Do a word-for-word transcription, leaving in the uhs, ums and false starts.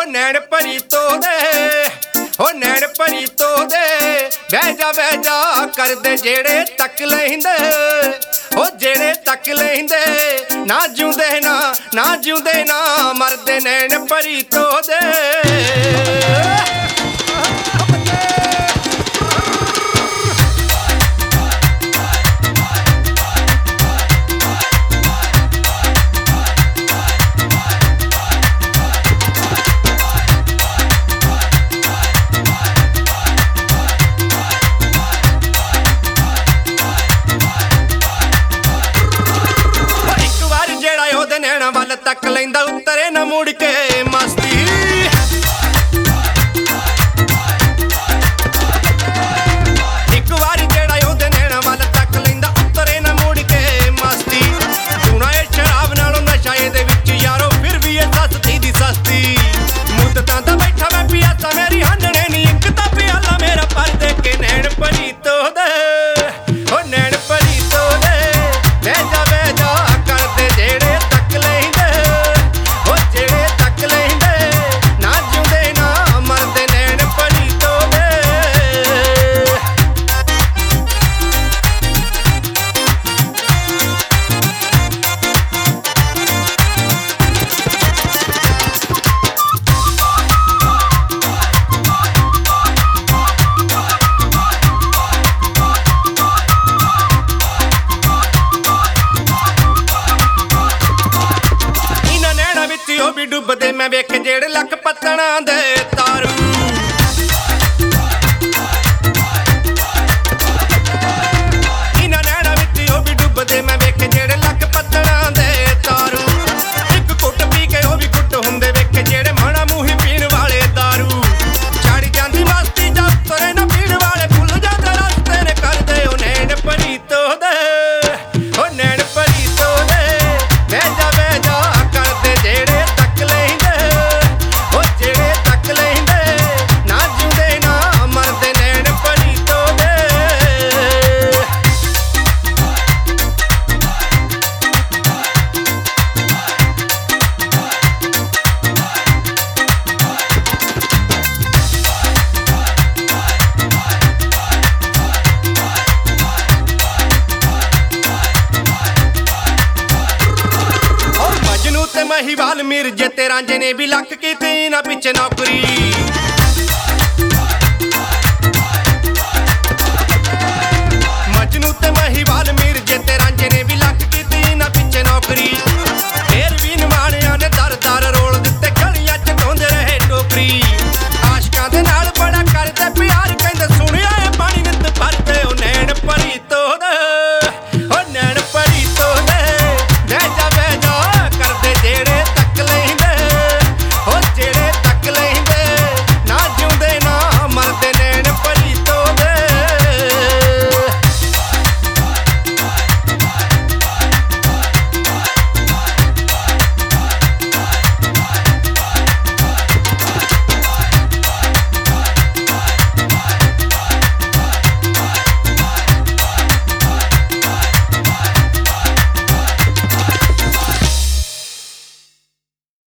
नैन भरी तो दे हो नैन भरी तो दे बह जा बह जा कर दे जेड़े तक लेंदे हो जेड़े तक लेंदे ना जिउंदे ना ना जिउंदे ना मरदे नैन भरी तो दे नैना वाल तक लैंदा उतरे ना मुड़ के मस्ती एक बारी जेड़ा ओदे नैना वाल तक लैंदा उतरे ना मुड़ के मस्ती चूना ए शराब नालों नशा एदे विच यारो फिर भी ए सस्ती दी सस्ती मुद्दतां दा बैठा मैं पियासा मेरी हंडने नी इक तां प्याला मेरा पर दे के नैन भरी तो दे ओ नैन भरी तो दे बह जा बह जा कर दे जेड़े भी डुबदे मैं वेख जेड़े लख पत्तणा दे तारू इन्हां नैणां विच ओ भी डुबदे मैं वेख जेड़े लख पत्तणा दे तारू इक घुट पी के ओ भी घुट हुंदे वेख जेड़े मना मूही पीण वाले दारू चढ़ जांदी मस्ती जा तुरे ना पीण वाले भुल जांदे रस्ते ने करदे ओ नैन भरी तो दे ओ नैन भरी तो दे बह जा बह जा करदे जेड़े महिवाल मिर्जे ते रांझे ने भी लक की ना पिछे नौकरी।